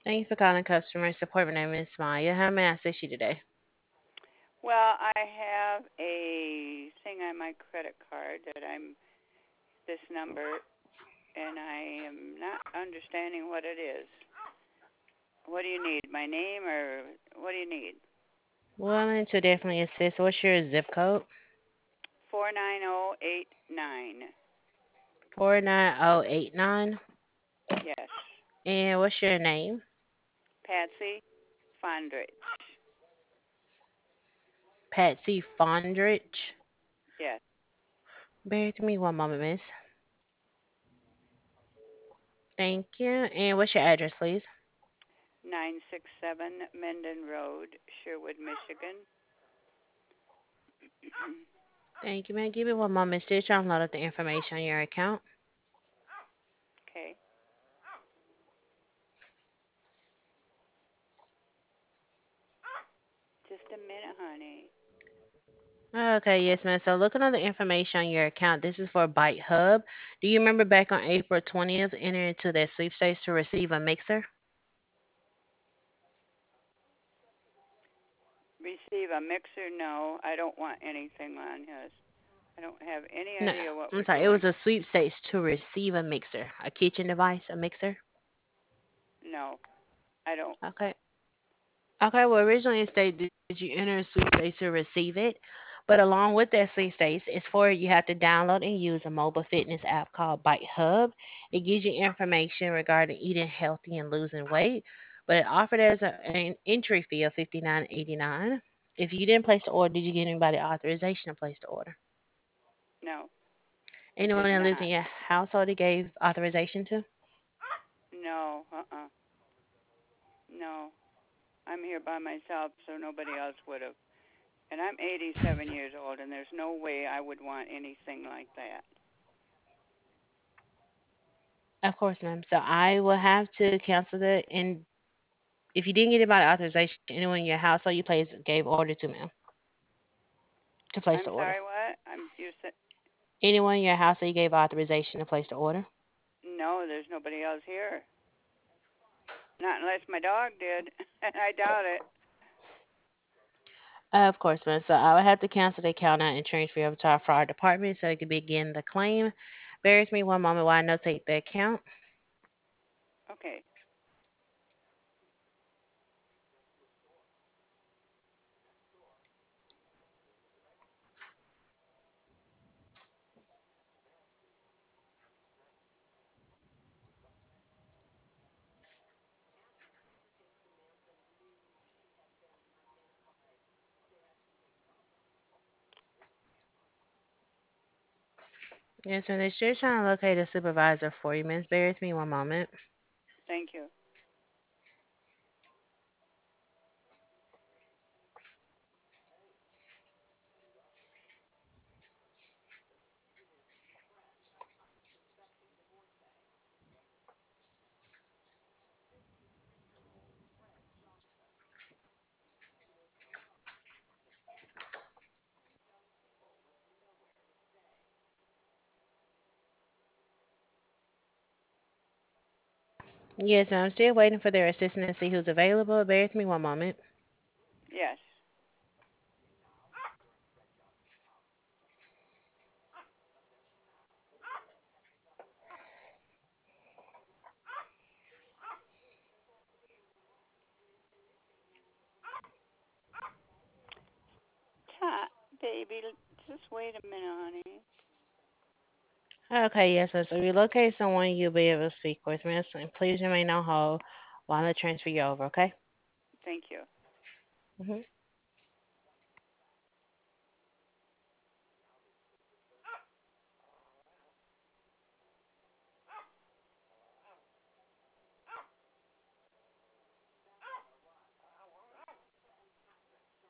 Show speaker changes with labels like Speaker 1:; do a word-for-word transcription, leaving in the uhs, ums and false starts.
Speaker 1: Thank you for calling customer support. My name is Maya. How may I assist you today?
Speaker 2: Well, I have a thing on my credit card that I'm this number, and I am not understanding what it is. What do you need? My name, or what do you need?
Speaker 1: Willing to definitely assist. What's your zip code?
Speaker 2: Four nine zero eight nine.
Speaker 1: four nine zero eight nine.
Speaker 2: Yes,
Speaker 1: And what's your name?
Speaker 2: Patsy Fondrich.
Speaker 1: Patsy Fondrich.
Speaker 2: Yes,
Speaker 1: Bear with me one moment, miss. Thank you. And what's your address, please?
Speaker 2: nine six seven Menden Road, Sherwood, Michigan.
Speaker 1: Thank you, man. Give me one moment. Still trying to load up the information on your account.
Speaker 2: Okay, just a minute, honey.
Speaker 1: Okay, yes, ma'am. So looking at the information on your account, this is for Byte Hub. Do you remember back on April twentieth, entering into that sweepstakes to receive a mixer?
Speaker 2: Receive a mixer? No, I don't want anything on his. I don't have any
Speaker 1: No,
Speaker 2: idea what
Speaker 1: I'm
Speaker 2: we're
Speaker 1: sorry. It was
Speaker 2: doing.
Speaker 1: a sweepstakes to receive a mixer, a kitchen device, a mixer.
Speaker 2: No, I don't.
Speaker 1: Okay. Okay. Well, originally it stated that you enter a sweepstakes to receive it, but along with that sweepstakes, it's for you have to download and use a mobile fitness app called Bite Hub. It gives you information regarding eating healthy and losing weight, but it offered as a, an entry fee of fifty nine eighty nine. If you didn't place the order, did you get anybody authorization to place the order?
Speaker 2: No, I
Speaker 1: Anyone
Speaker 2: did
Speaker 1: that lives in
Speaker 2: not.
Speaker 1: your household you gave authorization to?
Speaker 2: No, uh-uh. No. I'm here by myself, so nobody else would have. And I'm eighty-seven years old, and there's no way I would want anything like that.
Speaker 1: Of course, ma'am. So I will have to cancel that. And if you didn't get anybody authorization, anyone in your household you placed gave order to, ma'am, to place
Speaker 2: I'm
Speaker 1: the order.
Speaker 2: sorry, what? I'm you said
Speaker 1: Anyone in your household you gave authorization to place the order.
Speaker 2: no, there's nobody else here. Not unless my dog did, and I doubt it.
Speaker 1: Uh, of course, ma'am. So I will have to cancel the account out and transfer you over to our fraud department so they can begin the claim. Bear with me one moment while I notate the account.
Speaker 2: Okay.
Speaker 1: Yes, ma'am. They're still trying to locate a supervisor for you, miss. Bear with me one moment.
Speaker 2: Thank you.
Speaker 1: Yes, ma'am. I'm still waiting for their assistant to see who's available. Bear with me one moment.
Speaker 2: Yes. Ta- baby, just wait a minute, honey.
Speaker 1: Okay, yes, sir. So if you locate someone, you'll be able to speak with me. So please remain on hold while I transfer you over, okay?
Speaker 2: Thank you.
Speaker 1: Mm-hmm.